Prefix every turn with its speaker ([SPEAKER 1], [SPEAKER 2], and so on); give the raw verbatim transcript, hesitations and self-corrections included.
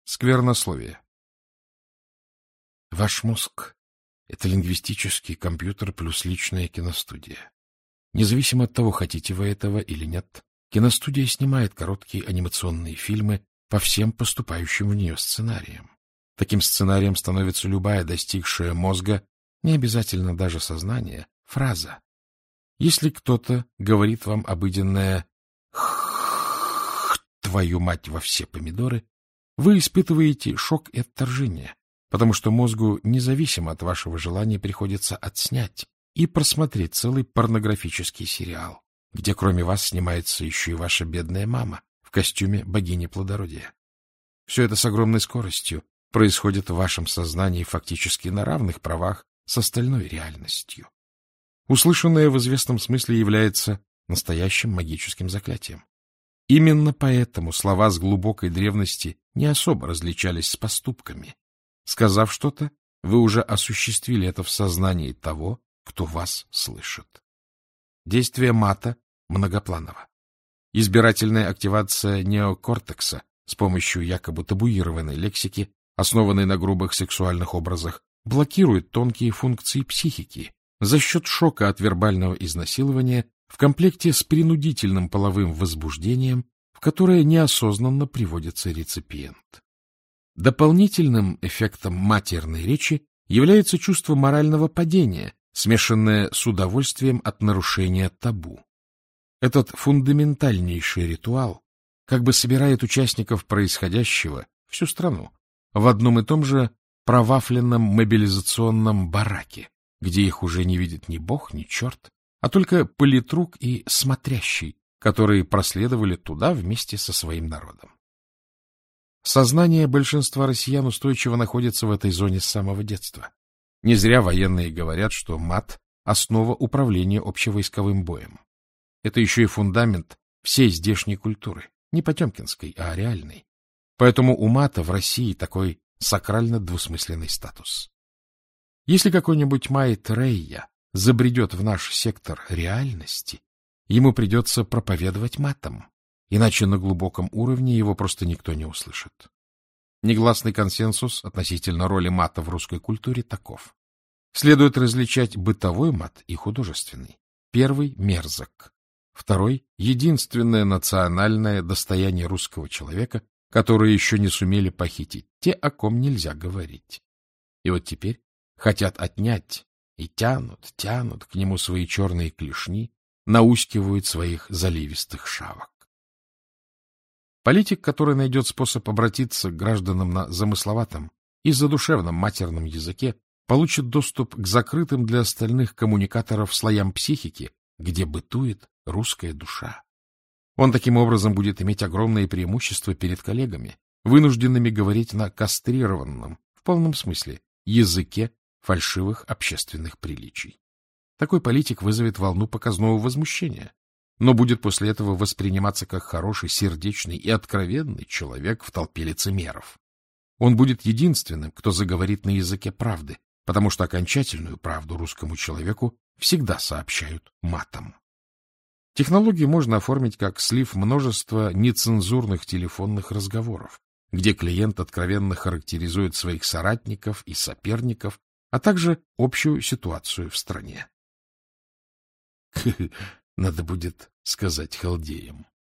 [SPEAKER 1] Сквернословие. Ваш мозг — это лингвистический компьютер плюс личная киностудия. Независимо от того, хотите вы этого или нет, киностудия снимает короткие анимационные фильмы по всем поступающим в нее сценариям. Таким сценарием становится любая достигшая мозга, не обязательно даже сознания, фраза. Если кто-то говорит вам обыденное «х-х-х, твою мать во все помидоры», вы испытываете шок и отторжение, потому что мозгу, независимо от вашего желания, приходится отснять и просмотреть целый порнографический сериал, где кроме вас снимается еще и ваша бедная мама в костюме богини плодородия. Все это с огромной скоростью происходит в вашем сознании фактически на равных правах с остальной реальностью. Услышанное в известном смысле является настоящим магическим заклятием. Именно поэтому слова с глубокой древности не особо различались с поступками. Сказав что-то, вы уже осуществили это в сознании того, кто вас слышит. Действие мата многопланово. Избирательная активация неокортекса с помощью якобы табуированной лексики, основанной на грубых сексуальных образах, блокирует тонкие функции психики за счет шока от вербального изнасилования в комплекте с принудительным половым возбуждением, в которое неосознанно приводится реципиент. Дополнительным эффектом матерной речи является чувство морального падения, смешанное с удовольствием от нарушения табу. Этот фундаментальнейший ритуал как бы собирает участников происходящего, всю страну, в одном и том же провафленном мобилизационном бараке, где их уже не видит ни бог, ни черт, а только политрук и смотрящий, которые проследовали туда вместе со своим народом. Сознание большинства россиян устойчиво находится в этой зоне с самого детства. Не зря военные говорят, что мат — основа управления общевойсковым боем. Это еще и фундамент всей здешней культуры, не потемкинской, а реальной. Поэтому у мата в России такой сакрально-двусмысленный статус. Если какой-нибудь Майт Рейя забредет в наш сектор реальности, ему придется проповедовать матом, иначе на глубоком уровне его просто никто не услышит. Негласный консенсус относительно роли мата в русской культуре таков. Следует различать бытовой мат и художественный. Первый — мерзок. Второй — единственное национальное достояние русского человека, которое еще не сумели похитить те, о ком нельзя говорить. И вот теперь хотят отнять и тянут, тянут к нему свои черные клешни, наускивают своих заливистых шавок. Политик, который найдет способ обратиться к гражданам на замысловатом и задушевном матерном языке, получит доступ к закрытым для остальных коммуникаторов слоям психики, где бытует русская душа. Он таким образом будет иметь огромные преимущества перед коллегами, вынужденными говорить на кастрированном, в полном смысле, языке фальшивых общественных приличий. Такой политик вызовет волну показного возмущения, но будет после этого восприниматься как хороший, сердечный и откровенный человек в толпе лицемеров. Он будет единственным, кто заговорит на языке правды, потому что окончательную правду русскому человеку всегда сообщают матом. Технологию можно оформить как слив множества нецензурных телефонных разговоров, где клиент откровенно характеризует своих соратников и соперников, а также общую ситуацию в стране. Надо будет сказать халдеям.